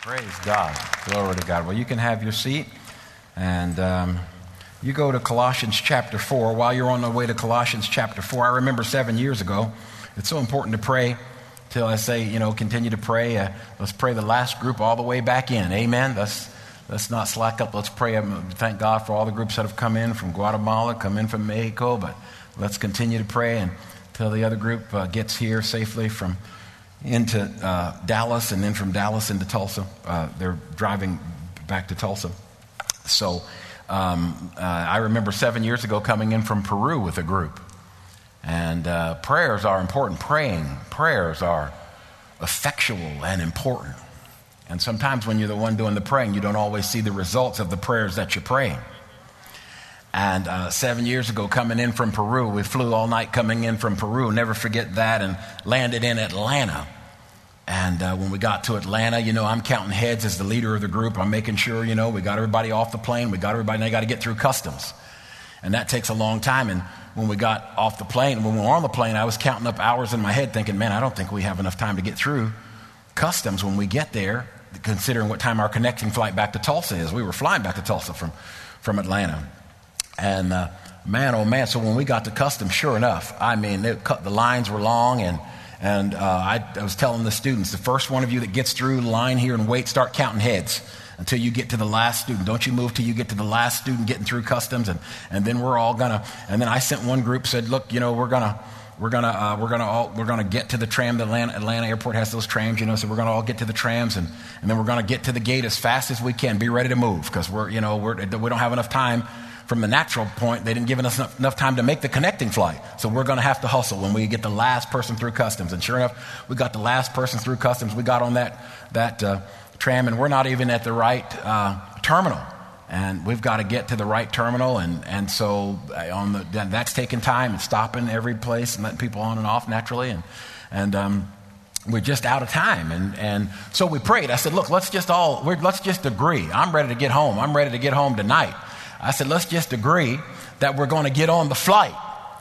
Praise God. Glory to God. Well, you can have your seat. And you go to Colossians chapter 4. While you're on the way to Colossians chapter 4, I remember 7 years ago, it's so important to pray till I say, continue to pray. Let's pray the last group all the way back in. Amen. Let's not slack up. Let's pray. Thank God for all the groups that have come in from Guatemala, come in from Mexico. But let's continue to pray until the other group gets here safely from into Dallas, and then from Dallas into Tulsa. They're driving back to Tulsa. So I remember 7 years ago coming in from Peru with a group. And prayers are important. Prayers are effectual and important. And sometimes when you're the one doing the praying, you don't always see the results of the prayers that you're praying. And 7 years ago, coming in from Peru, we flew all night coming in from Peru. Never forget that, and landed in Atlanta. And when we got to Atlanta, I'm counting heads as the leader of the group. I'm making sure, we got everybody off the plane. We got everybody, and they got to get through customs. And that takes a long time. And when we got off the plane, when we were on the plane, I was counting up hours in my head thinking, man, I don't think we have enough time to get through customs when we get there, considering what time our connecting flight back to Tulsa is. We were flying back to Tulsa from Atlanta. And man, oh man, so when we got to customs, sure enough, the lines were long, and I was telling the students, the first one of you that gets through the line here and wait, start counting heads until you get to the last student. Don't you move till you get to the last student getting through customs, and then we're all gonna. And then I sent one group, said, look, we're gonna get to the tram. The Atlanta airport has those trams, so we're gonna all get to the trams, and then we're gonna get to the gate as fast as we can. Be ready to move, because we don't have enough time. From the natural point, they didn't give us enough time to make the connecting flight. So we're going to have to hustle when we get the last person through customs. And sure enough, we got the last person through customs. We got on that tram, and we're not even at the right terminal. And we've got to get to the right terminal. And so that's taking time and stopping every place and letting people on and off naturally. And we're just out of time. And so we prayed. I said, look, let's just agree. I'm ready to get home. I'm ready to get home tonight. I said, let's just agree that we're going to get on the flight.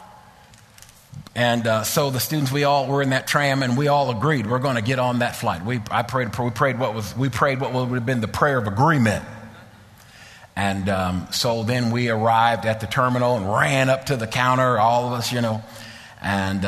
And so the students, we all were in that tram, and we all agreed we're going to get on that flight. We prayed what would have been the prayer of agreement. And so then we arrived at the terminal and ran up to the counter, all of us, And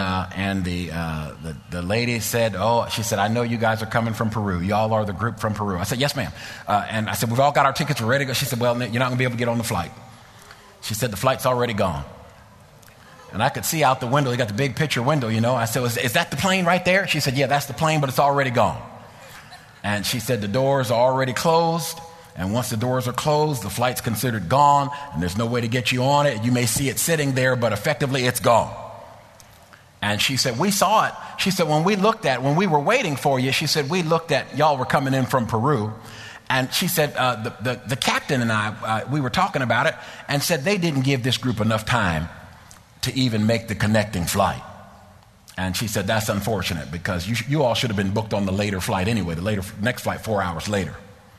the lady said, she said, I know you guys are coming from Peru. Y'all are the group from Peru. I said, yes, ma'am. And I said, we've all got our tickets. We're ready to go. She said, well, you're not going to be able to get on the flight. She said, the flight's already gone. And I could see out the window. You got the big picture window, I said, is that the plane right there? She said, yeah, that's the plane, but it's already gone. And she said, the doors are already closed. And once the doors are closed, the flight's considered gone, and there's no way to get you on it. You may see it sitting there, but effectively it's gone. And she said, we saw it. She said, when we were waiting for you, she said, we looked at, y'all were coming in from Peru. And she said, the captain and I, we were talking about it, and said they didn't give this group enough time to even make the connecting flight. And she said, that's unfortunate, because you all should have been booked on the later flight anyway, next flight 4 hours later.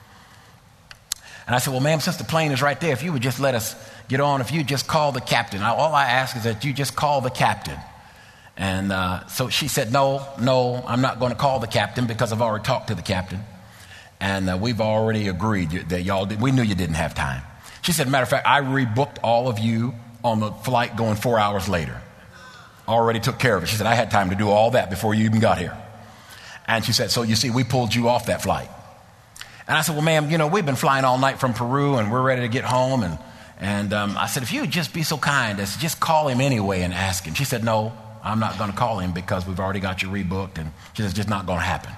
And I said, well, ma'am, since the plane is right there, if you would just let us get on, if you just call the captain. All I ask is that you just call the captain. And so she said, no, I'm not going to call the captain, because I've already talked to the captain. And we've already agreed that we knew you didn't have time. She said, matter of fact, I rebooked all of you on the flight going 4 hours later. Already took care of it. She said, I had time to do all that before you even got here. And she said, so you see, we pulled you off that flight. And I said, well, ma'am, we've been flying all night from Peru, and we're ready to get home. And I said, if you would just be so kind as just call him anyway and ask him. She said, no, I'm not going to call him, because we've already got you rebooked. And she said, it's just not going to happen.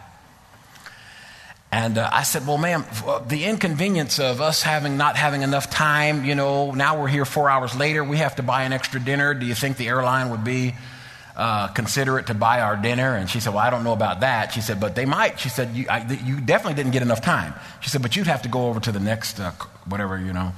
And I said, well, ma'am, the inconvenience of us not having enough time, now we're here 4 hours later. We have to buy an extra dinner. Do you think the airline would be considerate to buy our dinner? And she said, well, I don't know about that. She said, but they might. She said, you definitely didn't get enough time. She said, but you'd have to go over to the next, the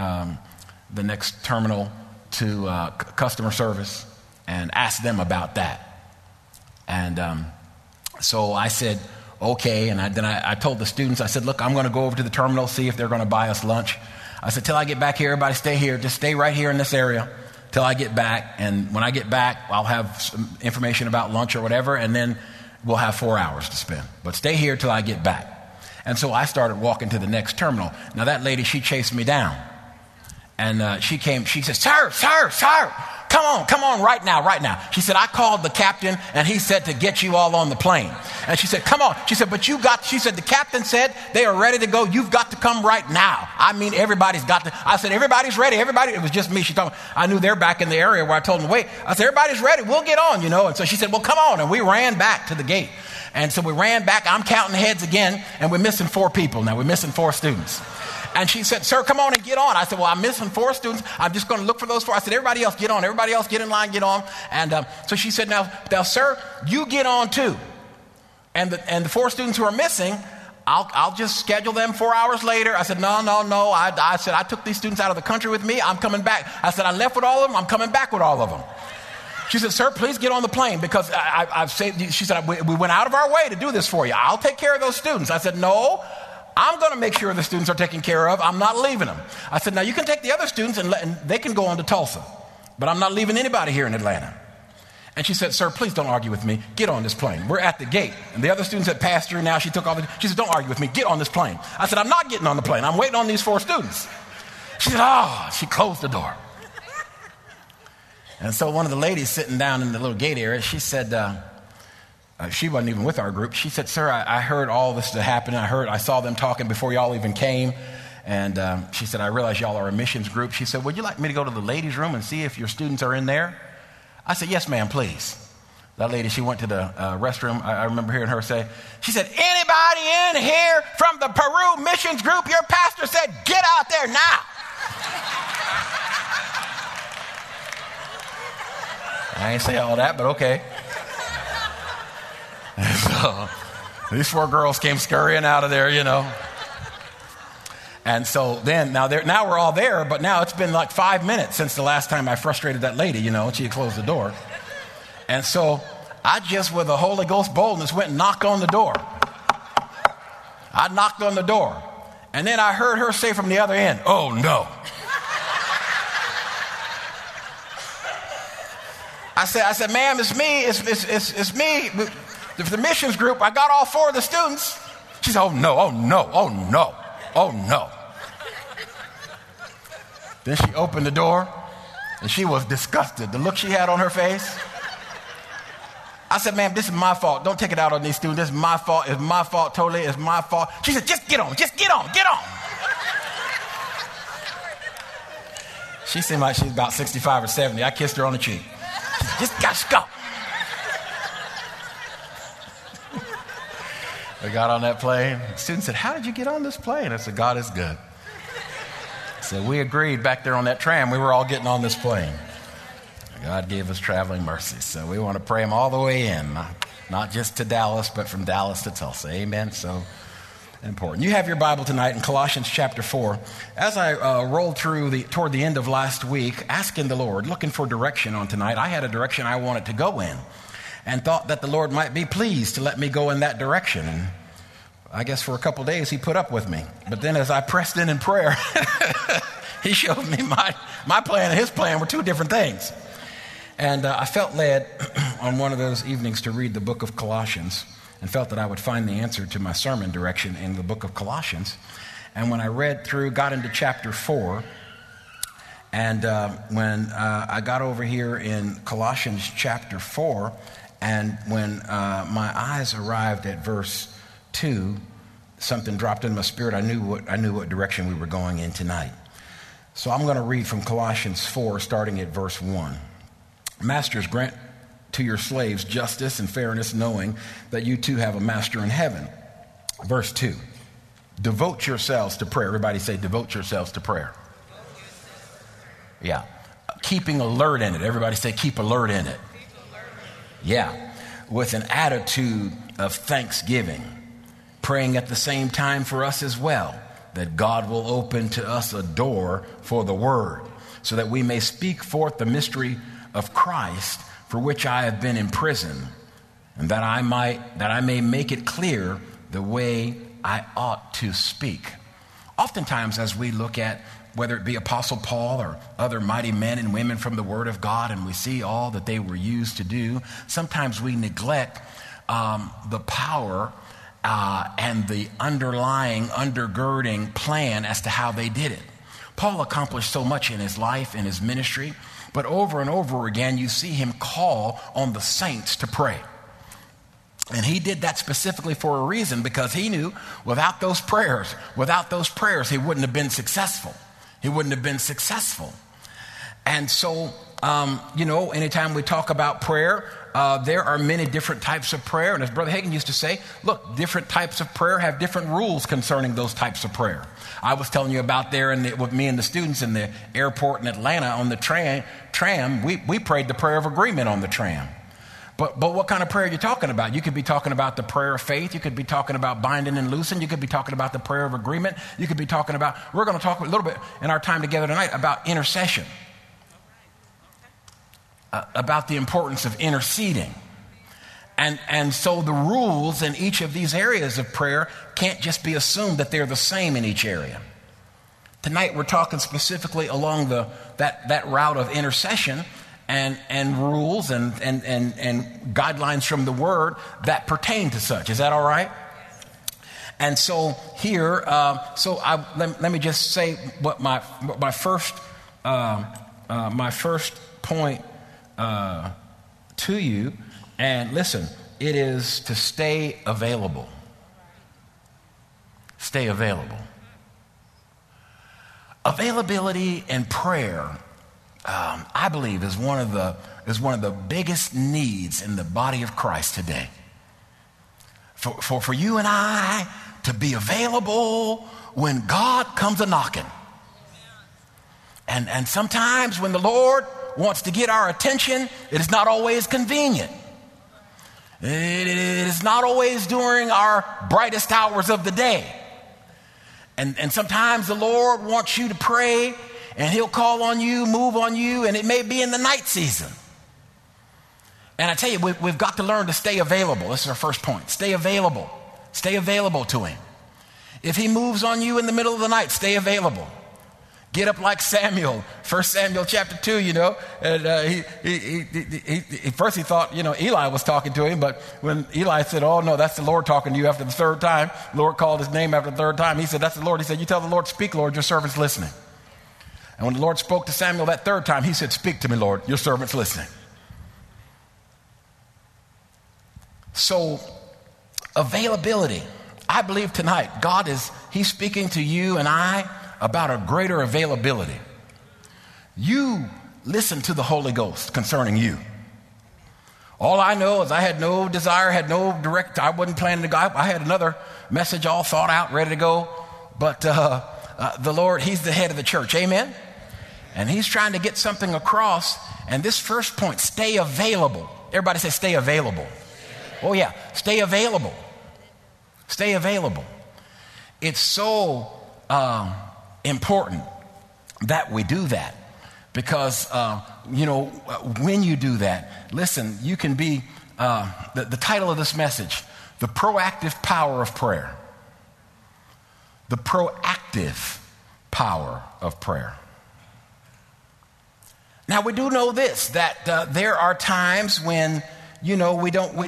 next terminal to customer service and ask them about that. And so I said, okay. And then I told the students, I said, look, I'm going to go over to the terminal, see if they're going to buy us lunch. I said, till I get back here, everybody stay here. Just stay right here in this area till I get back. And when I get back, I'll have some information about lunch or whatever, and then we'll have 4 hours to spend. But stay here till I get back. And so I started walking to the next terminal. Now that lady, she chased me down. And she said, sir, come on, right now. She said, I called the captain and he said to get you all on the plane. And she said, come on. She said, she said, the captain said they are ready to go. You've got to come right now. I mean, everybody's got to. I said, everybody's ready. It was just me. She told me, I knew they're back in the area where I told them to wait. I said, everybody's ready. We'll get on, And so she said, well, come on. And we ran back to the gate. And so we ran back. I'm counting heads again. And we're missing 4 people now. We're missing 4 students. And she said, sir, come on and get on. I said, well, I'm missing 4 students. I'm just going to look for those 4. I said, everybody else get on. Everybody else get in line, get on. And so she said, now, sir, you get on too. And the 4 students who are missing, I'll just schedule them 4 hours later. I said, no. I said, I took these students out of the country with me. I'm coming back. I said, I left with all of them. I'm coming back with all of them. She said, sir, please get on the plane because I've saved. She said, we went out of our way to do this for you. I'll take care of those students. I said, no. I'm going to make sure the students are taken care of. I'm not leaving them. I said, now you can take the other students and they can go on to Tulsa. But I'm not leaving anybody here in Atlanta. And she said, sir, please don't argue with me. Get on this plane. We're at the gate. And the other students had passed through now. She took all she said, don't argue with me. Get on this plane. I said, I'm not getting on the plane. I'm waiting on these 4 students. She said, she closed the door. And so one of the ladies sitting down in the little gate area, she said, she wasn't even with our group. She said, sir, I heard all this to happen. I saw them talking before y'all even came. And she said, I realize y'all are a missions group. She said, would you like me to go to the ladies' room and see if your students are in there? I said, yes, ma'am, please. That lady, she went to the restroom. I remember hearing her say, she said, anybody in here from the Peru missions group? Your pastor said, get out there now. I ain't say all that, but okay. And so these 4 girls came scurrying out of there, And so then, now we're all there, but now it's been like 5 minutes since the last time I frustrated that lady, and she had closed the door. And so I just, with a Holy Ghost boldness, went and knocked on the door. I knocked on the door. And then I heard her say from the other end, oh, no. I said, ma'am, it's me. It's me. The missions group, I got all 4 of the students. She said, oh, no. Then she opened the door, and she was disgusted. The look she had on her face. I said, ma'am, this is my fault. Don't take it out on these students. This is my fault. It's my fault, totally. It's my fault. She said, just get on. She seemed like she was about 65 or 70. I kissed her on the cheek. Just go. I got on that plane. The student said, how did you get on this plane? I said, God is good. So we agreed back there on that tram. We were all getting on this plane. God gave us traveling mercy. So we want to pray him all the way in, not just to Dallas, but from Dallas to Tulsa. Amen. So important. You have your Bible tonight in Colossians chapter 4. As I rolled through toward the end of last week, asking the Lord, looking for direction on tonight, I had a direction I wanted to go in and thought that the Lord might be pleased to let me go in that direction. And I guess for a couple days he put up with me. But then as I pressed in prayer, he showed me my plan and his plan were 2 different things. And I felt led on one of those evenings to read the book of Colossians and felt that I would find the answer to my sermon direction in the book of Colossians. And when I read through, got into chapter 4, and when I got over here in Colossians chapter 4, and when my eyes arrived at verse 2, something dropped in my spirit. I knew what direction we were going in tonight. So I'm going to read from Colossians 4, starting at verse 1. Masters, grant to your slaves justice and fairness, knowing that you too have a master in heaven. Verse 2. Devote yourselves to prayer. Everybody say, devote yourselves to prayer. Yeah. Keeping alert in it. Everybody say, keep alert in it. Yeah. With an attitude of thanksgiving. Praying at the same time for us as well, that God will open to us a door for the word, so that we may speak forth the mystery of Christ, for which I have been in prison, and that I may make it clear the way I ought to speak. Oftentimes, as we look at whether it be Apostle Paul or other mighty men and women from the Word of God, and we see all that they were used to do, sometimes we neglect the power and the undergirding plan as to how they did it. Paul accomplished so much in his life and his ministry, but over and over again, you see him call on the saints to pray. And he did that specifically for a reason, because he knew without those prayers, he wouldn't have been successful. He wouldn't have been successful. And so, anytime we talk about prayer, there are many different types of prayer. And as Brother Hagin used to say, look, different types of prayer have different rules concerning those types of prayer. I was telling you about there with me and the students in the airport in Atlanta on the tram. We prayed the prayer of agreement on the tram. But what kind of prayer are you talking about? You could be talking about the prayer of faith. You could be talking about binding and loosing. You could be talking about the prayer of agreement. You could be talking about, we're going to talk a little bit in our time together tonight about intercession. About the importance of interceding. And so the rules in each of these areas of prayer can't just be assumed that they're the same in each area. Tonight we're talking specifically along that route of intercession and rules and guidelines from the Word that pertain to such. Is that all right? And so here, let me just say what my first point to you, and listen, it is to stay available. Stay available. Availability in prayer, I believe, is one of the biggest needs in the body of Christ today. For you and I to be available when God comes a knocking. And sometimes when the Lord wants to get our attention, it is not always convenient. It is not always during our brightest hours of the day. And sometimes the Lord wants you to pray, and he'll call on you, move on you, and it may be in the night season. And I tell you, we've got to learn to stay available. This is our first point. Stay available. Stay available to him. If he moves on you in the middle of the night, stay available. Get up like Samuel, 1 Samuel chapter 2, and first he thought, Eli was talking to him, but when Eli said, oh no, that's the Lord talking to you after the third time, the Lord called his name after the third time. He said, that's the Lord. He said, you tell the Lord, speak, Lord, your servant's listening. And when the Lord spoke to Samuel that third time, he said, speak to me, Lord, your servant's listening. So, availability. I believe tonight, he's speaking to you and I about a greater availability. You listen to the Holy Ghost concerning you. All I know is I had no desire, I wasn't planning to go. I had another message all thought out, ready to go. But the Lord, he's the head of the church. Amen? And he's trying to get something across. And this first point, stay available. Everybody say stay available. Oh yeah, stay available. Stay available. It's so important that we do that, because when you do that, listen, you can be the title of this message, the proactive power of prayer. The proactive power of prayer. Now we do know this, that there are times when we're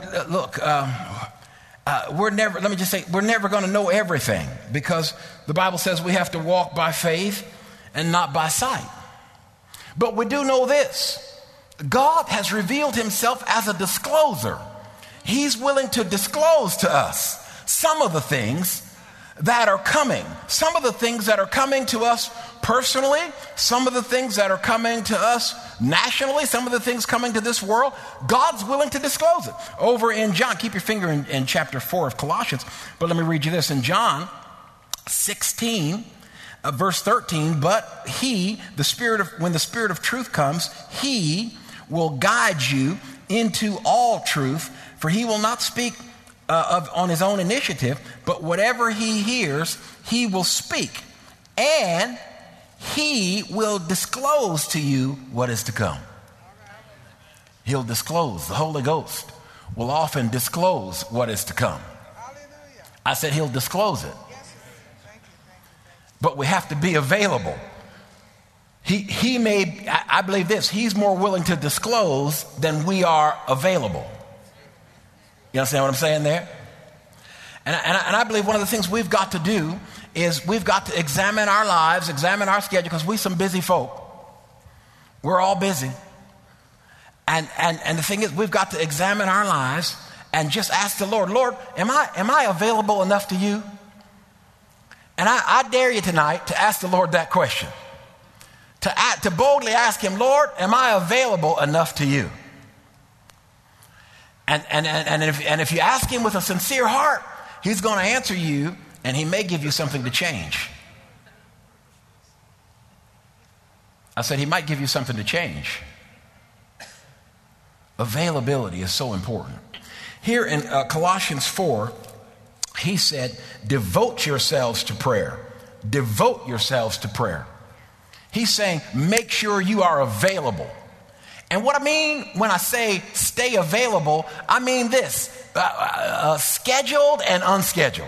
never going to know everything, because the Bible says we have to walk by faith and not by sight. But we do know this. God has revealed himself as a discloser. He's willing to disclose to us some of the things that are coming. Some of the things that are coming to us personally, some of the things that are coming to us nationally, some of the things coming to this world, God's willing to disclose it. Over in John, keep your finger in chapter 4 of Colossians, but let me read you this. In John 16, verse 13, but when the Spirit of truth comes, he will guide you into all truth, for he will not speak on his own initiative, but whatever he hears, he will speak, and he will disclose to you what is to come. He'll disclose. The Holy Ghost will often disclose what is to come. I said he'll disclose it. But we have to be available. I believe this, he's more willing to disclose than we are available. You understand what I'm saying there? And I believe one of the things we've got to do is we've got to examine our lives, examine our schedule, because we're some busy folk. We're all busy. And the thing is, we've got to examine our lives and just ask the Lord, Lord, am I available enough to you? And I dare you tonight to ask the Lord that question. To boldly ask him, Lord, am I available enough to you? And if you ask him with a sincere heart, he's going to answer you, and he may give you something to change. I said he might give you something to change. Availability is so important. Here in Colossians 4, he said, devote yourselves to prayer. Devote yourselves to prayer. He's saying, make sure you are available. And what I mean when I say stay available, I mean this, scheduled and unscheduled.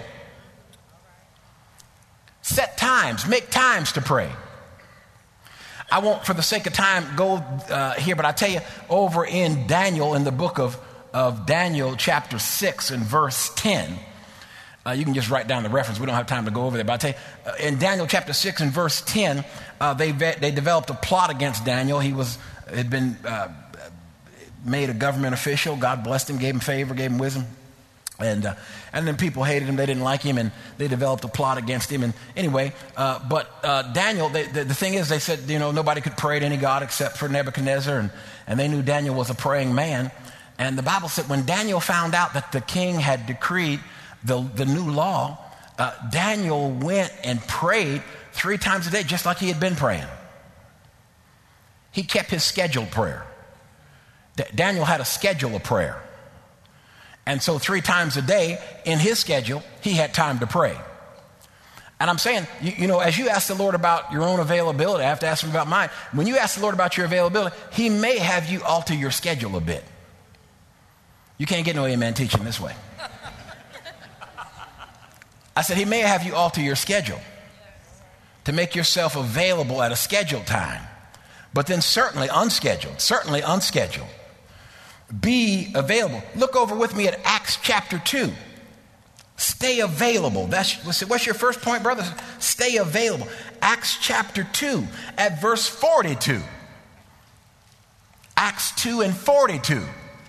Set times, make times to pray. I won't, for the sake of time, go here, but I tell you, over in Daniel, in the book of Daniel, chapter 6 and verse 10, you can just write down the reference. We don't have time to go over there. But I tell you, in Daniel chapter 6 and verse 10, they developed a plot against Daniel. He had been made a government official. God blessed him, gave him favor, gave him wisdom. And then people hated him. They didn't like him, and they developed a plot against him. And anyway, but Daniel, the thing is, they said, nobody could pray to any god except for Nebuchadnezzar, and they knew Daniel was a praying man. And the Bible said when Daniel found out that the king had decreed the new law, Daniel went and prayed 3 times a day, just like he had been praying. He kept his scheduled prayer. Daniel had a schedule of prayer. And so 3 times a day in his schedule, he had time to pray. And I'm saying, as you ask the Lord about your own availability, I have to ask him about mine. When you ask the Lord about your availability, he may have you alter your schedule a bit. You can't get no amen teaching this way. I said he may have you alter your schedule to make yourself available at a scheduled time, but then certainly unscheduled. Be available. Look over with me at Acts chapter 2. Stay available. What's your first point, brother? Stay available. Acts chapter 2 at verse 42. Acts 2 and 42.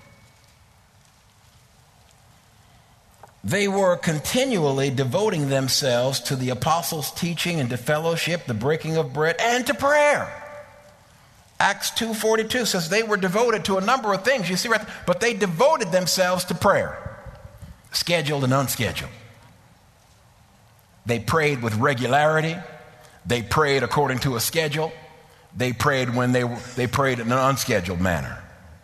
They were continually devoting themselves to the apostles' teaching and to fellowship, the breaking of bread, and to prayer. Acts 2:42 says they were devoted to a number of things. You see right there, but they devoted themselves to prayer, scheduled and unscheduled. They prayed with regularity. They prayed according to a schedule. They prayed when they prayed in an unscheduled manner.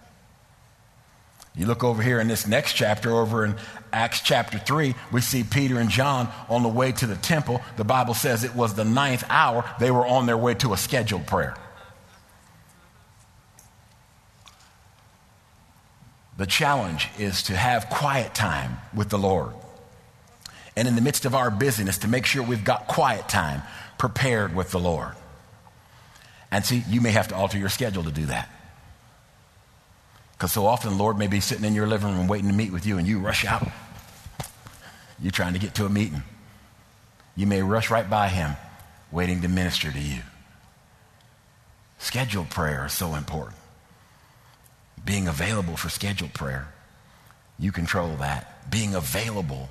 You look over here in this next chapter, over in Acts chapter 3, we see Peter and John on the way to the temple. The Bible says it was the 9th hour. They were on their way to a scheduled prayer. The challenge is to have quiet time with the Lord. And in the midst of our busyness, to make sure we've got quiet time prepared with the Lord. And see, you may have to alter your schedule to do that. Because so often the Lord may be sitting in your living room waiting to meet with you, and you rush out. You're trying to get to a meeting. You may rush right by him waiting to minister to you. Scheduled prayer is so important. Being available for scheduled prayer. You control that. Being available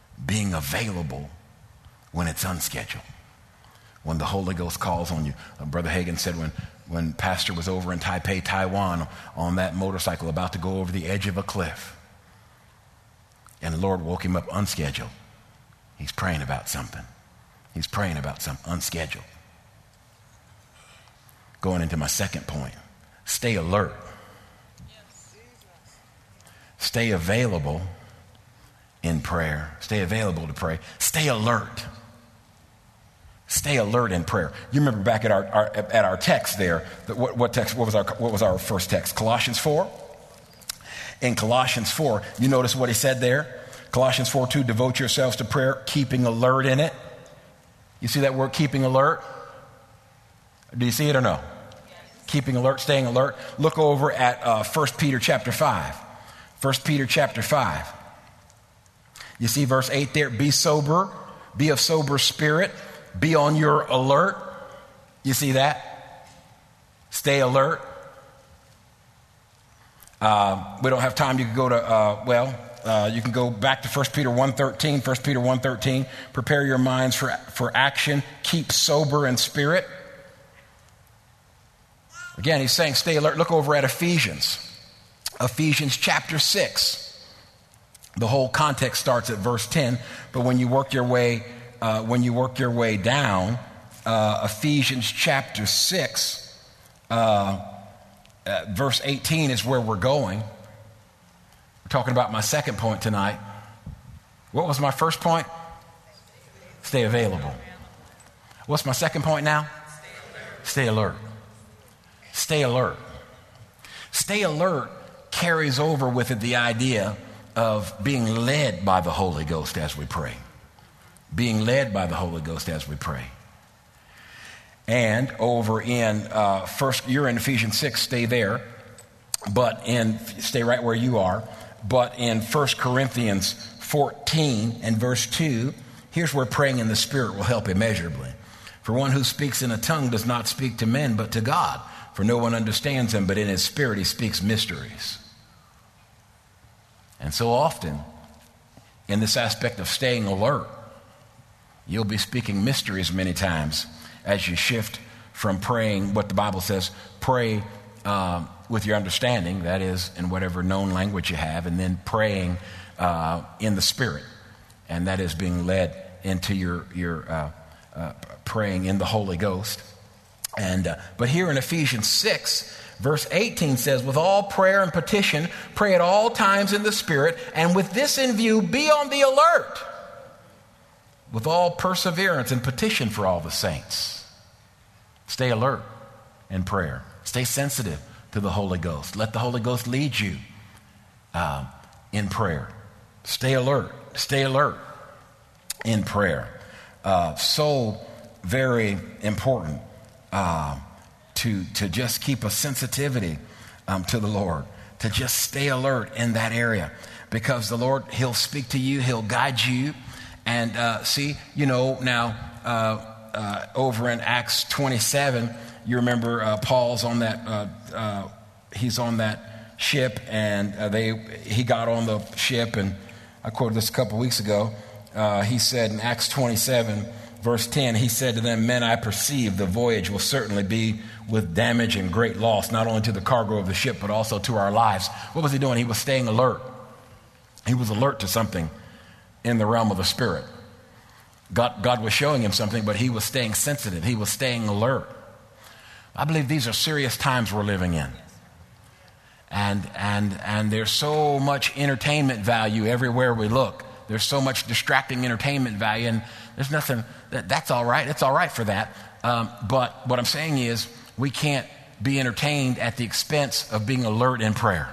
when it's unscheduled. When the Holy Ghost calls on you. Brother Hagin said when Pastor was over in Taipei, Taiwan, on that motorcycle about to go over the edge of a cliff, and the Lord woke him up unscheduled. He's praying about something. Unscheduled. Going into my second point. Stay alert. Stay available in prayer. Stay available to pray. Stay alert. Stay alert in prayer. You remember back at our text there. What text? What was our first text? Colossians 4. In Colossians 4, you notice what he said there. Colossians 4:2. Devote yourselves to prayer, keeping alert in it. You see that word, keeping alert? Do you see it or no? Yes. Keeping alert, staying alert. Look over at 1 Peter chapter 5. 1 Peter chapter 5. You see verse 8 there, be sober, be of sober spirit, be on your alert. You see that? Stay alert. We don't have time. You can go to, you can go back to 1 Peter 1:13. 1 Peter 1:13, prepare your minds for action. Keep sober in spirit. Again, he's saying stay alert. Look over at Ephesians. Ephesians chapter 6. The whole context starts at verse 10, but when you work your way down, Ephesians chapter 6, verse 18 is where we're going. We're talking about my second point tonight. What was my first point? Stay available. What's my second point now? Stay alert. Stay alert. Stay alert carries over with it the idea of being led by the Holy Ghost as we pray. Being led by the Holy Ghost as we pray. And over in you're in Ephesians 6, stay there, stay right where you are. But in 1 Corinthians 14 and verse 2, here's where praying in the Spirit will help immeasurably. For one who speaks in a tongue does not speak to men, but to God. For no one understands him, but in his spirit he speaks mysteries. And so often, in this aspect of staying alert, you'll be speaking mysteries many times as you shift from praying what the Bible says, pray with your understanding, that is, in whatever known language you have, and then praying in the Spirit, and that is being led into your praying in the Holy Ghost. But here in Ephesians 6, verse 18 says, with all prayer and petition, pray at all times in the Spirit, and with this in view, be on the alert, with all perseverance and petition for all the saints. Stay alert in prayer. Stay sensitive to the Holy Ghost. Let the Holy Ghost lead you in prayer. Stay alert. Stay alert in prayer. So very important to just keep a sensitivity to the Lord, to just stay alert in that area, because the Lord, He'll speak to you, He'll guide you. And over in Acts 27, you remember Paul's on that, he's on that ship, and he got on the ship, and I quoted this a couple weeks ago. He said in Acts 27, verse 10, he said to them, men, I perceive the voyage will certainly be with damage and great loss, not only to the cargo of the ship, but also to our lives. What was he doing? He was staying alert. He was alert to something in the realm of the Spirit. God was showing him something, but he was staying sensitive. He was staying alert. I believe these are serious times we're living in. And there's so much entertainment value everywhere we look. There's so much distracting entertainment value, and there's nothing, that's all right. It's all right for that. But what I'm saying is we can't be entertained at the expense of being alert in prayer.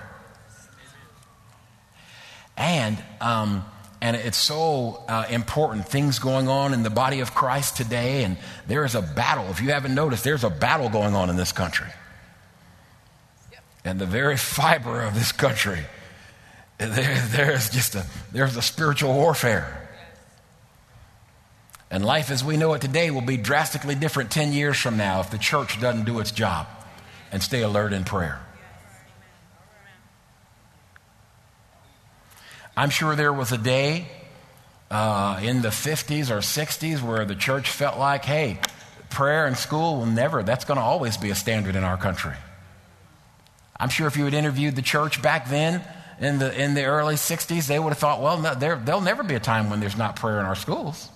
And it's so important, things going on in the body of Christ today, and there is a battle. If you haven't noticed, there's a battle going on in this country. And the very fiber of this country, there's a spiritual warfare. And life as we know it today will be drastically different 10 years from now if the church doesn't do its job and stay alert in prayer. I'm sure there was a day in the 50s or 60s where the church felt like, hey, prayer and school that's going to always be a standard in our country. I'm sure if you had interviewed the church back then in the early 60s, they would have thought, well, no, there'll never be a time when there's not prayer in our schools.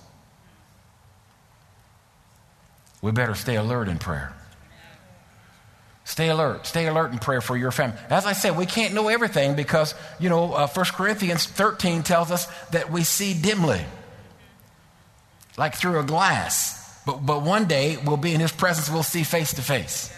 We better stay alert in prayer. Stay alert. Stay alert in prayer for your family. As I said, we can't know everything because, 1 Corinthians 13 tells us that we see dimly, like through a glass. But one day we'll be in His presence, we'll see face to face.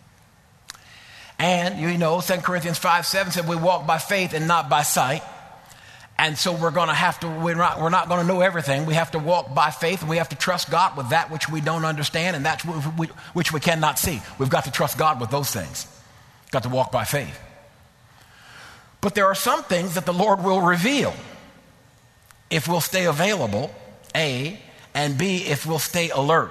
And, 2 Corinthians 5:7 said we walk by faith and not by sight. And so we're not going to know everything. We have to walk by faith, and we have to trust God with that which we don't understand and that which we cannot see. We've got to trust God with those things. Got to walk by faith. But there are some things that the Lord will reveal. if we'll stay available, A, and B, if we'll stay alert.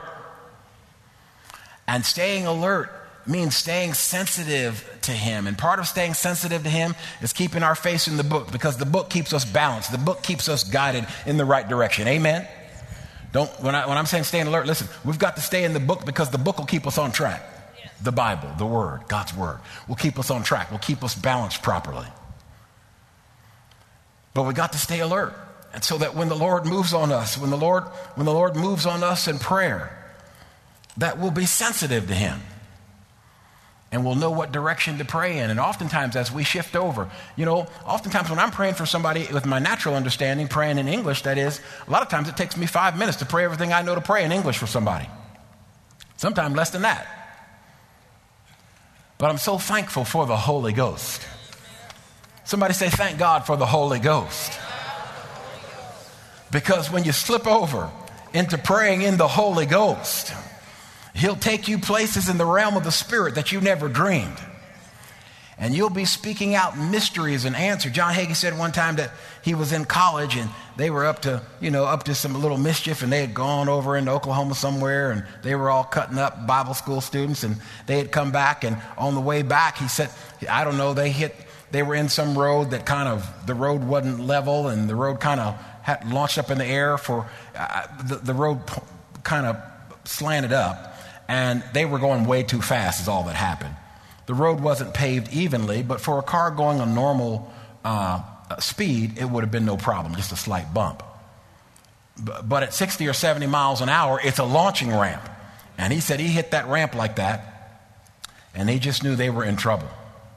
And staying alert means staying sensitive to him. And part of staying sensitive to him is keeping our face in the book, because the book keeps us balanced. The book keeps us guided in the right direction. Amen? When I'm saying staying alert, listen, we've got to stay in the book, because the book will keep us on track. The Bible, the Word, God's Word will keep us on track, will keep us balanced properly. But we got to stay alert. And so that when the Lord moves on us, when the Lord moves on us in prayer, that we'll be sensitive to him. And we'll know what direction to pray in. And oftentimes as we shift over, oftentimes when I'm praying for somebody with my natural understanding, praying in English, that is, a lot of times it takes me 5 minutes to pray everything I know to pray in English for somebody. Sometimes less than that. But I'm so thankful for the Holy Ghost. Somebody say, thank God for the Holy Ghost. Because when you slip over into praying in the Holy Ghost, he'll take you places in the realm of the Spirit that you never dreamed. And you'll be speaking out mysteries and answers. John Hagee said one time that he was in college and they were up to some little mischief, and they had gone over into Oklahoma somewhere, and they were all cutting up Bible school students, and they had come back, and on the way back, he said, I don't know, they were in some road that the road wasn't level, and the road kind of had launched up in the air the road kind of slanted up, and they were going way too fast is all that happened. The road wasn't paved evenly, but for a car going on normal speed, it would have been no problem, just a slight bump. But at 60 or 70 miles an hour, it's a launching ramp. And he said he hit that ramp like that, and he just knew they were in trouble.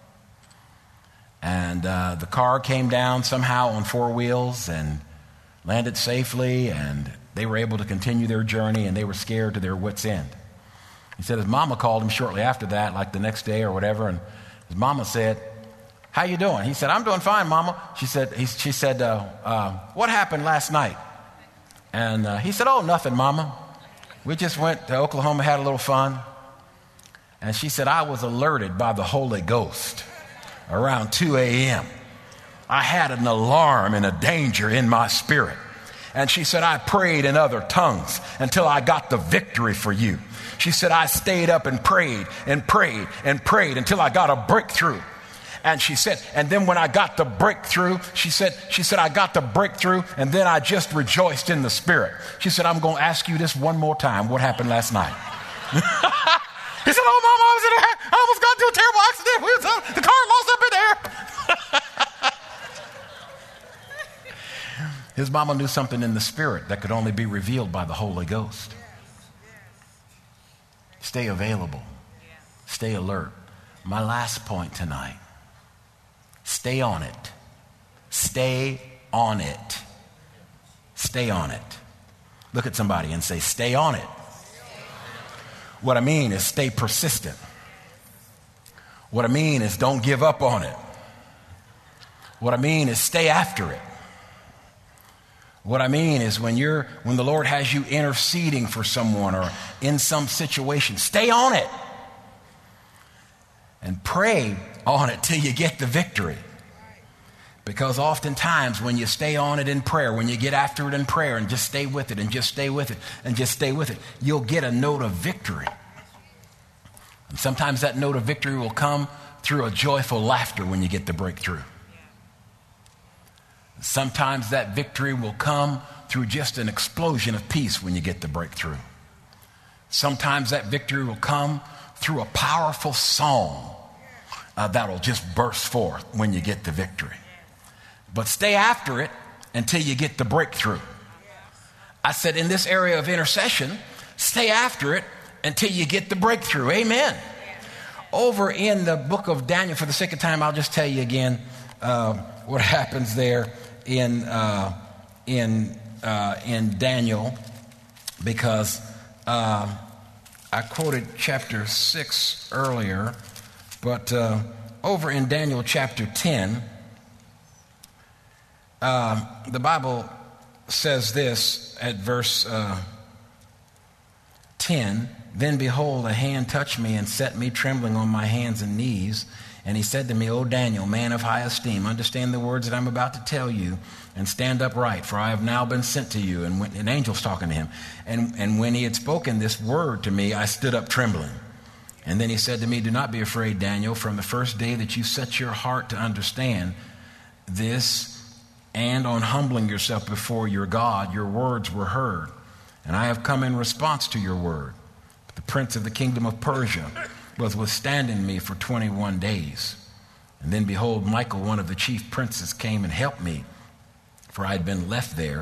And the car came down somehow on 4 wheels and landed safely, and they were able to continue their journey, and they were scared to their wits' end. He said his mama called him shortly after that, like the next day or whatever, and his mama said, how you doing? He said, I'm doing fine, Mama. She said, what happened last night? And he said, oh, nothing, Mama. We just went to Oklahoma, had a little fun. And she said, I was alerted by the Holy Ghost around 2 a.m. I had an alarm and a danger in my spirit. And she said, I prayed in other tongues until I got the victory for you. She said, I stayed up and prayed and prayed and prayed until I got a breakthrough. And she said, and then when I got the breakthrough, she said, I got the breakthrough, and then I just rejoiced in the Spirit. She said, I'm going to ask you this one more time. What happened last night? He said, oh, Mama, I was in there. I almost got into a terrible accident. The car lost up in there. His mama knew something in the Spirit that could only be revealed by the Holy Ghost. Stay available. Stay alert. My last point tonight. Stay on it. Stay on it. Stay on it. Look at somebody and say, stay on it. What I mean is stay persistent. What I mean is don't give up on it. What I mean is stay after it. What I mean is when the Lord has you interceding for someone or in some situation, stay on it. And pray on it till you get the victory. Because oftentimes when you stay on it in prayer, when you get after it in prayer and just stay with it and just stay with it and just stay with it, you'll get a note of victory. And sometimes that note of victory will come through a joyful laughter when you get the breakthrough. Sometimes that victory will come through just an explosion of peace when you get the breakthrough. Sometimes that victory will come through a powerful song that'll just burst forth when you get the victory. But stay after it until you get the breakthrough. I said in this area of intercession, stay after it until you get the breakthrough. Amen. Over in the book of Daniel, for the sake of time, I'll just tell you again what happens there in Daniel, because I quoted chapter 6 earlier, but over in Daniel chapter 10, the Bible says this at verse 10, Then behold, a hand touched me and set me trembling on my hands and knees. And he said to me, O Daniel, man of high esteem, understand the words that I'm about to tell you and stand upright, for I have now been sent to you. And an angel's talking to him. And when he had spoken this word to me, I stood up trembling. And then he said to me, do not be afraid, Daniel. From the first day that you set your heart to understand this, and on humbling yourself before your God, your words were heard. And I have come in response to your word. But the prince of the kingdom of Persia was withstanding me for 21 days. And then behold, Michael, one of the chief princes, came and helped me, for I'd been left there.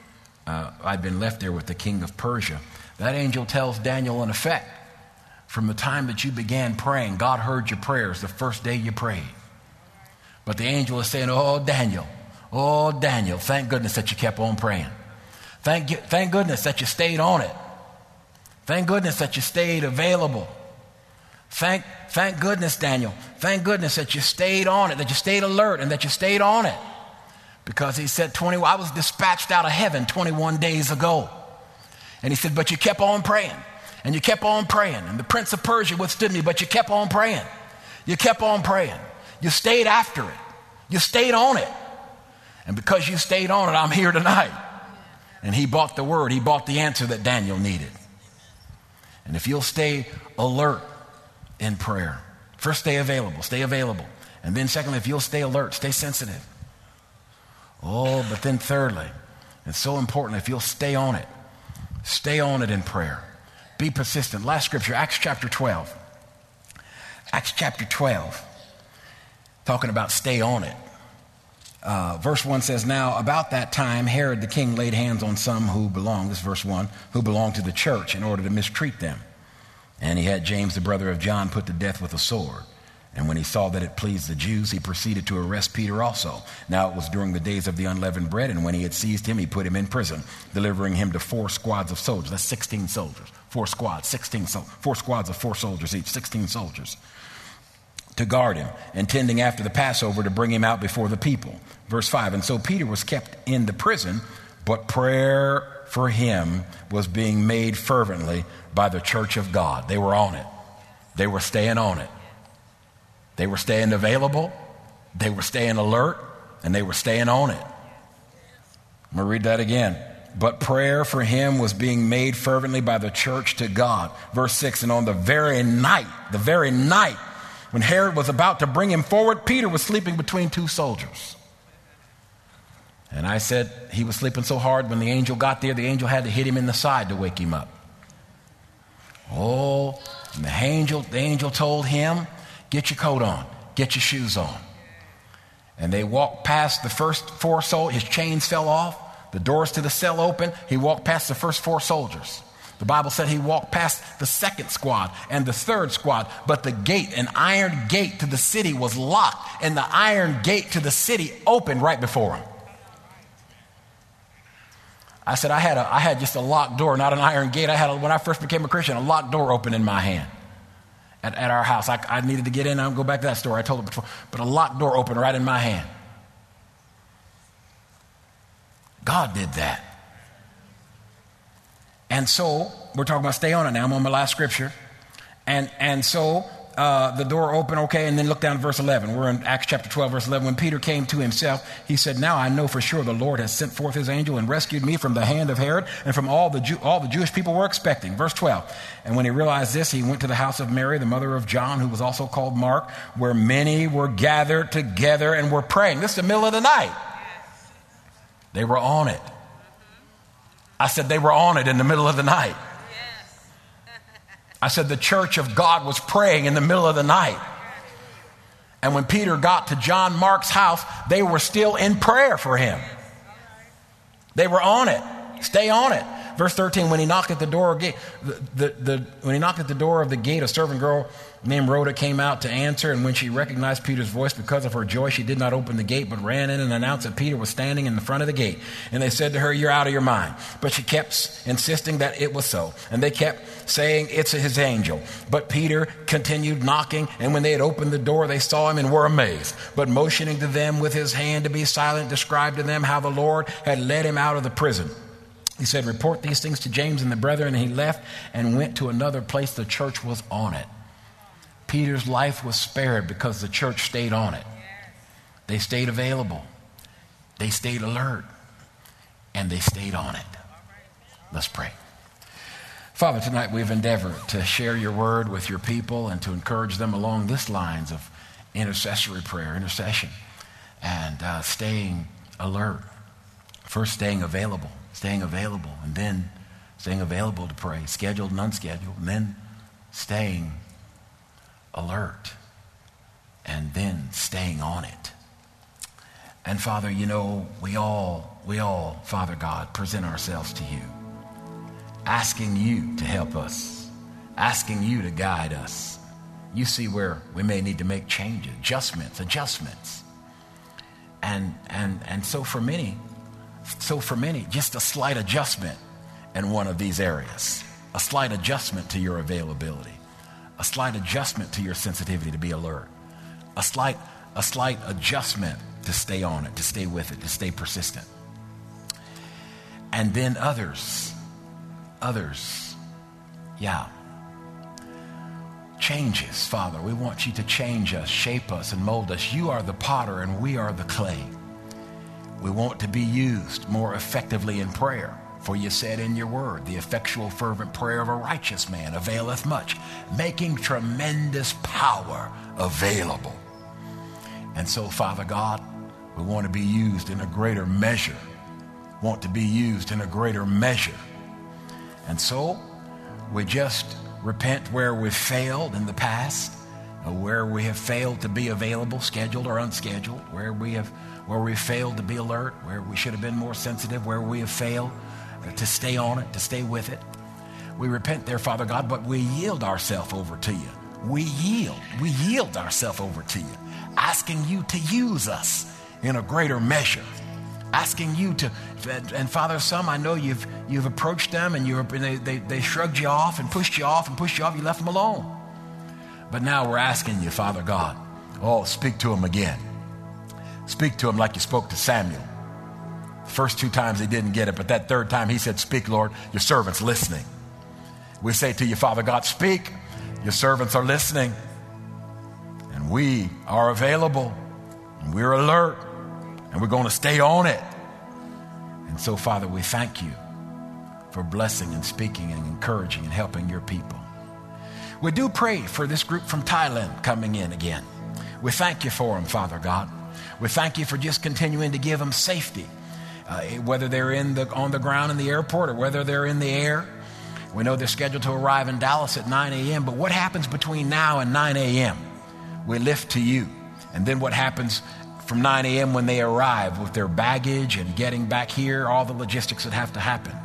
With the king of Persia. That angel tells Daniel, in effect, from the time that you began praying, God heard your prayers the first day you prayed. But the angel is saying, oh, Daniel, thank goodness that you kept on praying. Thank goodness that you stayed on it. Thank goodness that you stayed available. Thank goodness, Daniel. Thank goodness that you stayed on it, that you stayed alert, and that you stayed on it. Because he said, I was dispatched out of heaven 21 days ago. And he said, but you kept on praying. And you kept on praying. And the prince of Persia withstood me, but you kept on praying. You kept on praying. You stayed after it. You stayed on it. And because you stayed on it, I'm here tonight. And he brought the word. He brought the answer that Daniel needed. And if you'll stay alert in prayer, first stay available. And then secondly, if you'll stay alert, stay sensitive. Oh, but then thirdly, it's so important, if you'll stay on it in prayer. Be persistent. Last scripture, Acts chapter 12. Acts chapter 12, talking about stay on it. Verse 1 says, now about that time, Herod the king laid hands on some who belonged to the church in order to mistreat them. And he had James, the brother of John, put to death with a sword. And when he saw that it pleased the Jews, he proceeded to arrest Peter also. Now it was during the days of the unleavened bread, and when he had seized him, he put him in prison, delivering him to 4 squads of soldiers. That's 16 soldiers. 4 squads, 16 4 squads of 4 soldiers each, 16 soldiers, to guard him, intending after the Passover to bring him out before the people. Verse 5, and so Peter was kept in the prison, but prayer for him was being made fervently by the church of God. They were on it. They were staying on it. They were staying available, they were staying alert, and they were staying on it. I'm going to read that again. But prayer for him was being made fervently by the church to God. Verse 6, and on the very night, when Herod was about to bring him forward, Peter was sleeping between 2 soldiers. And I said he was sleeping so hard when the angel got there, the angel had to hit him in the side to wake him up. Oh, and the angel told him, get your coat on, get your shoes on. And they walked past the first 4 soldiers. His chains fell off. The doors to the cell opened. He walked past the first 4 soldiers. The Bible said he walked past the 2nd squad and the 3rd squad. But the gate, an iron gate to the city, was locked. And the iron gate to the city opened right before him. I said I had just a locked door, not an iron gate. When I first became a Christian, a locked door opened in my hand. At our house. I needed to get in. I'll go back to that story. I told it before. But a locked door opened right in my hand. God did that. And so, we're talking about stay on it now. I'm on my last scripture. And so, the door opened, okay, and then look down at verse 11. We're in Acts chapter 12, verse 11. When Peter came to himself, he said, now I know for sure the Lord has sent forth his angel and rescued me from the hand of Herod and from all the Jewish people were expecting. Verse 12. And when he realized this, he went to the house of Mary, the mother of John, who was also called Mark, where many were gathered together and were praying. This is the middle of the night. They were on it. I said they were on it in the middle of the night. I said the church of God was praying in the middle of the night. And when Peter got to John Mark's house, they were still in prayer for him. They were on it. Stay on it. Verse 13, when he knocked at the door of the gate, a servant girl named Rhoda came out to answer. And when she recognized Peter's voice because of her joy, she did not open the gate, but ran in and announced that Peter was standing in the front of the gate. And they said to her, you're out of your mind. But she kept insisting that it was so. And they kept saying, it's his angel. But Peter continued knocking. And when they had opened the door, they saw him and were amazed. But motioning to them with his hand to be silent, described to them how the Lord had led him out of the prison. He said, report these things to James and the brethren. And he left and went to another place. The church was on it. Peter's life was spared because the church stayed on it. They stayed available. They stayed alert. And they stayed on it. Let's pray. Father, tonight we've endeavored to share your word with your people and to encourage them along this lines of intercessory prayer, intercession, and staying alert. First, staying available, and then staying available to pray, scheduled and unscheduled, and then staying alert, and then staying on it. And Father, you know, we all, Father God, present ourselves to you, asking you to help us, asking you to guide us. You see where we may need to make changes, adjustments. And so for many, just a slight adjustment in one of these areas, a slight adjustment to your availability, a slight adjustment to your sensitivity to be alert, a slight adjustment to stay on it, to stay with it, to stay persistent. And then others, changes, Father. We want you to change us, shape us, and mold us. You are the potter and we are the clay. We want to be used more effectively in prayer. For you said in your word, the effectual fervent prayer of a righteous man availeth much, making tremendous power available. And so, Father God, we want to be used in a greater measure. And so, we just repent where we've failed in the past, where we have failed to be available, scheduled or unscheduled, where we failed to be alert, where we should have been more sensitive, where we have failed to stay on it, to stay with it. We repent there, Father God, but we yield ourselves over to you. We yield ourselves over to you, asking you to use us in a greater measure, asking you to, and Father, some I know you've approached them and they shrugged you off and pushed you off, you left them alone. But now we're asking you, Father God, speak to them again. Speak to them like you spoke to Samuel. The first 2 times he didn't get it, but that 3rd time he said, speak, Lord, your servant's listening. We say to you, Father God, speak, your servants are listening. And we are available, and we're alert, and we're going to stay on it. And so, Father, we thank you for blessing and speaking and encouraging and helping your people. We do pray for this group from Thailand coming in again. We thank you for them, Father God. We thank you for just continuing to give them safety, whether they're on the ground in the airport or whether they're in the air. We know they're scheduled to arrive in Dallas at 9 a.m., but what happens between now and 9 a.m.? We lift to you. And then what happens from 9 a.m. when they arrive with their baggage and getting back here, all the logistics that have to happen.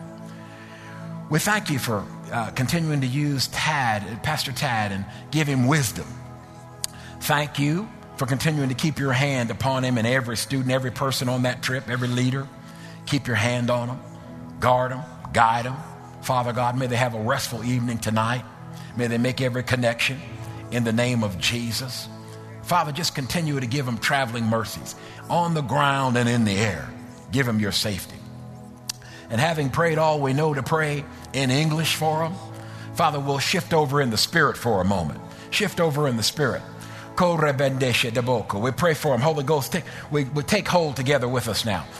We thank you for continuing to use Pastor Tad, and give him wisdom. Thank you for continuing to keep your hand upon him and every student, every person on that trip, every leader. Keep your hand on them, guard them, guide them. Father God, may they have a restful evening tonight. May they make every connection in the name of Jesus. Father, just continue to give them traveling mercies on the ground and in the air. Give them your safety. And having prayed all we know to pray in English for them, Father, we'll shift over in the Spirit for a moment. Shift over in the Spirit. We pray for them. Holy Ghost, we take hold together with us now.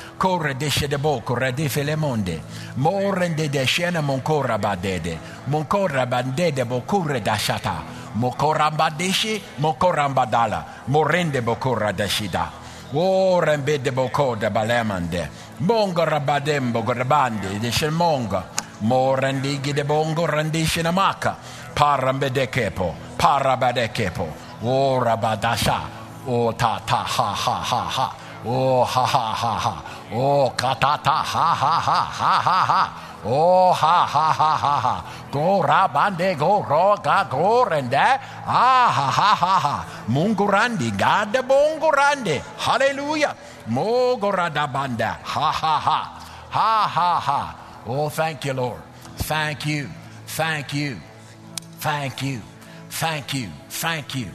Mokorambadishi, mokorambadala, morende bokora dashida. Rembede bokoda balemande. Mongo rabadembo grabandi, deshemonga. Morandigi de bongo randishinamaka. Parambedekepo, parabadekepo. Rabadasha. Ta ta ha ha ha ha. Ha ha ha ha. Katata ha ha ha ha ha ha. Ha ha ha ha ha. Go rabande go roga go rende. Ha ha ha ha. Mungurandi gada bongurande. Hallelujah. Mogoradabanda. Ha ha ha. Ha ha ha. Oh, thank you, Lord. Thank you. Thank you. Thank you. Thank you. Thank you.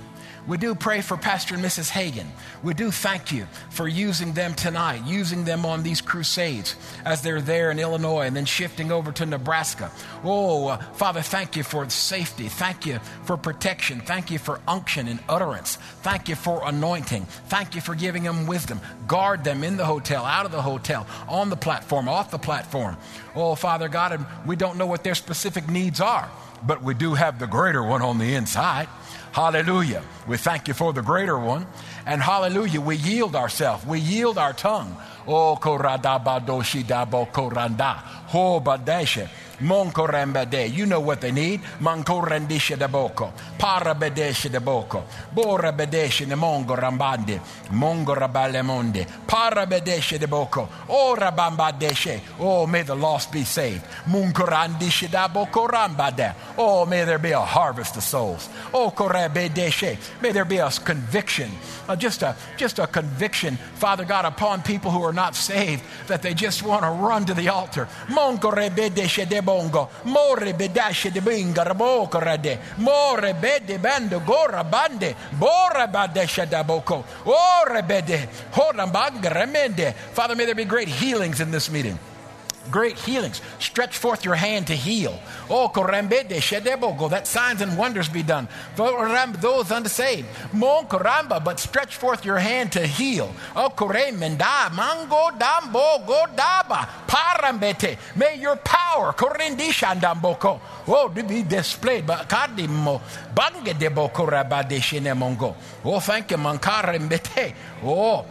We do pray for Pastor and Mrs. Hagan. We do thank you for using them tonight, using them on these crusades as they're there in Illinois and then shifting over to Nebraska. Oh, Father, thank you for safety. Thank you for protection. Thank you for unction and utterance. Thank you for anointing. Thank you for giving them wisdom. Guard them in the hotel, out of the hotel, on the platform, off the platform. Oh, Father God, and we don't know what their specific needs are, but we do have the greater one on the inside. Hallelujah. We thank you for the greater one. And hallelujah, we yield ourselves. We yield our tongue. Oh, koradabadoshi dabo koranda. Ho badeshe. Monkorembade. You know what they need. Mankorendisha de boko. Parabedeshe de boko. Borabedeshe de mongo rambande. Mongo rabalemonde. Parabedeshe de boko. Oh, rabambadeshe. Oh, may the lost be saved. Munkorandishe da boko rambade. Oh, may there be a harvest of souls. Oh, korebedeshe. May there be a conviction. Just a conviction, Father God, upon people who are not saved, that they just want to run to the altar. Monkorebedeshe de bongo. More bedashe de binga rabokorade. More bede bando gora bande. Bora badeshe da boko. Ore bede. Horambanga remende. Father, may there be great healings in this meeting. Great healings. Stretch forth your hand to heal. Oh, korambede shedebogo, that signs and wonders be done. Those unsaved. Mon koramba, but stretch forth your hand to heal. Oh, koremenda, mango dambo godaba, parambete. May your power, korindishandamboko, oh, to be displayed. But kadimo, bangedebo korabade shinemongo. Oh, thank you, mankarembete. Oh,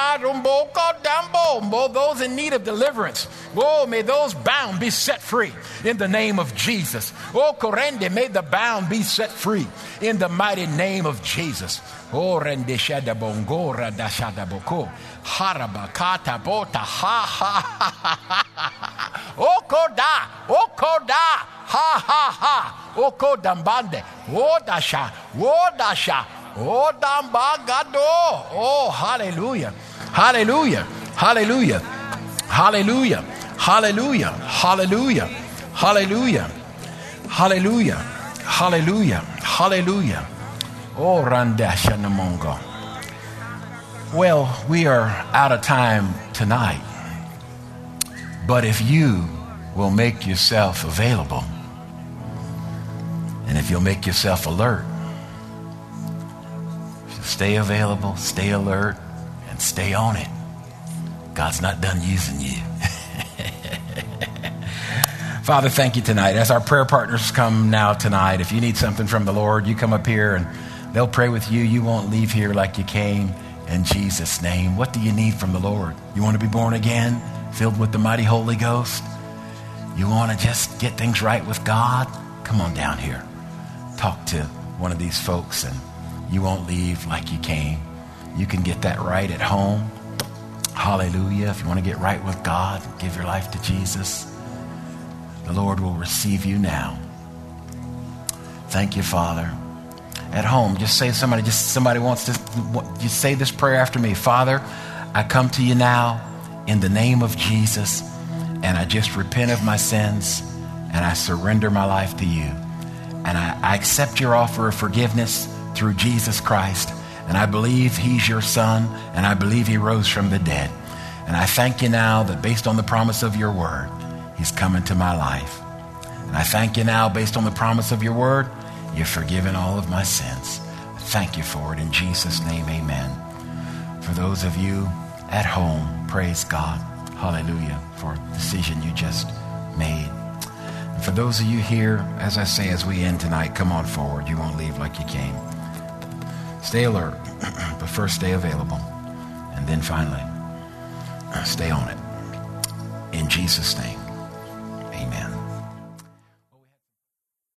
arumboko dambo, those in need of deliverance. Oh, may those bound be set free in the name of Jesus. Oh, korende, may the bound be set free in the mighty name of Jesus. Oh, rende shadabongora da shadaboko. Harabakata bota ha ha ha. Okoda, okoda, ha ha ha. Okodambande, odasha, odasha, odambagado. Oh, hallelujah, hallelujah, hallelujah, hallelujah. Hallelujah, hallelujah, hallelujah, hallelujah, hallelujah, hallelujah. Oh, Randasha Namongo. Well, we are out of time tonight. But if you will make yourself available, and if you'll make yourself alert, stay available, stay alert, and stay on it, God's not done using you. Father, thank you tonight. As our prayer partners come now tonight, if you need something from the Lord, you come up here and they'll pray with you. You won't leave here like you came, in Jesus' name. What do you need from the Lord? You want to be born again, filled with the mighty Holy Ghost? You want to just get things right with God? Come on down here. Talk to one of these folks and you won't leave like you came. You can get that right at home. Hallelujah. If you want to get right with God, give your life to Jesus, the Lord will receive you now. Thank you, Father. At home, just somebody wants to just say this prayer after me. Father, I come to you now in the name of Jesus, and I just repent of my sins, and I surrender my life to you. And I accept your offer of forgiveness through Jesus Christ, and I believe he's your son, and I believe he rose from the dead. And I thank you now that based on the promise of your word, he's come into my life. And I thank you now, based on the promise of your word, you've forgiven all of my sins. Thank you for it. In Jesus' name, amen. For those of you at home, praise God. Hallelujah for the decision you just made. And for those of you here, as I say, as we end tonight, come on forward. You won't leave like you came. Stay alert, but first stay available. And then finally, stay on it. In Jesus' name.